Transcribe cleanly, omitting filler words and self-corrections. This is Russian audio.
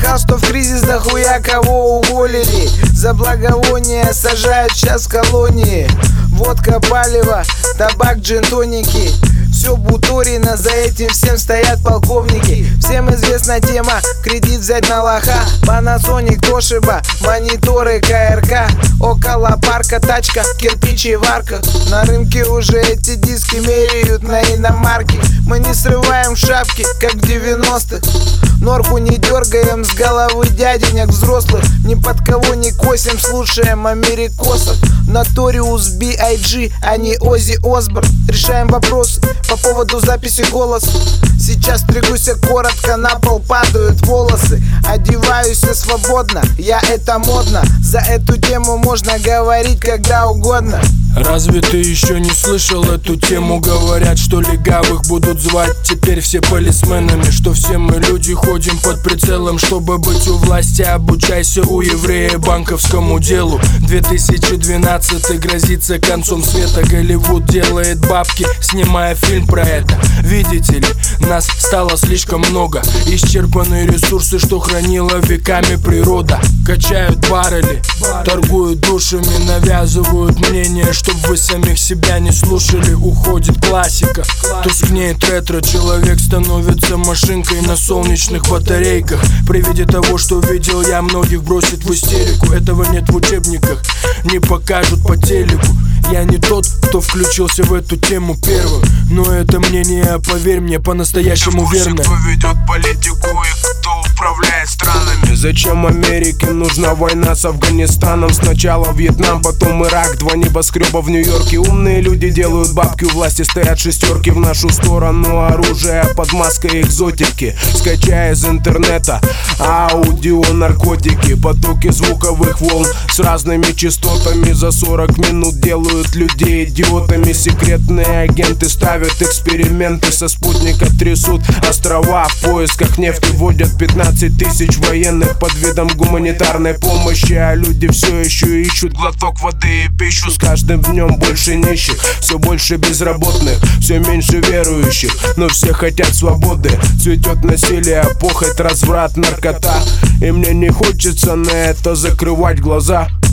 Нахалство в кризис, дохуя кого уволили. За благовония сажают сейчас колонии. Водка, палево, табак, джин-тоники. Все буторено, за этим всем стоят полковники. Всем известна тема, кредит взять на лоха. Panasonic, Toshiba, мониторы, КРК. Около парка тачка, кирпич и варка. На рынке уже эти диски меряют на иномарки. Мы не срываем шапки, как в 90-х. Норку не дергаем с головы дяденек взрослых. Ни под кого не косим, слушаем америкосов. Notorious B.I.G, а не Оззи Осборн. Решаем вопросы по поводу записи голоса. Сейчас стригусь коротко, на пол падают волосы. Одеваюсь свободно, я это модно. За эту тему можно говорить когда угодно. Разве ты еще не слышал эту тему? Говорят, что легавых будут звать теперь все полисменами. Что все мы люди ходим под прицелом, чтобы быть у власти. Обучайся у еврея банковскому делу. 2012 грозится концом света. Голливуд делает бабки, снимая фильм про это. Видите ли, нас стало слишком много. Исчерпаны ресурсы, что хранила веками природа. Качают баррели, торгуют душами, навязывают мнение, чтоб вы самих себя не слушали. Уходит классика, тускнеет ретро. Человек становится машинкой на солнечных батарейках. При виде того, что видел я, многих бросит в истерику. Этого нет в учебниках, не покажут по телеку. Я не тот, кто включился в эту тему первым, но это мнение, поверь мне, по-настоящему верно. Кто ведет политику и кто управляет странами? Зачем Америке нужна война с Афганистаном? Сначала Вьетнам, потом Ирак, 2 небоскреба в Нью-Йорке. Умные люди делают бабки, у власти стоят шестерки в нашу сторону. Оружие под маской экзотики, скачая из интернета аудио, наркотики. Потоки звуковых волн с разными частотами за 40 минут делают людей идиотами. Секретные агенты ставят эксперименты, со спутника трясут острова. В поисках нефти водят 15 тысяч военных под видом гуманитарной помощи. А люди все еще ищут глоток воды и пищу. С каждым днем больше нищих, все больше безработных, все меньше верующих, но все хотят свободы. Цветет насилие, похоть, разврат, наркота. И мне не хочется на это закрывать глаза.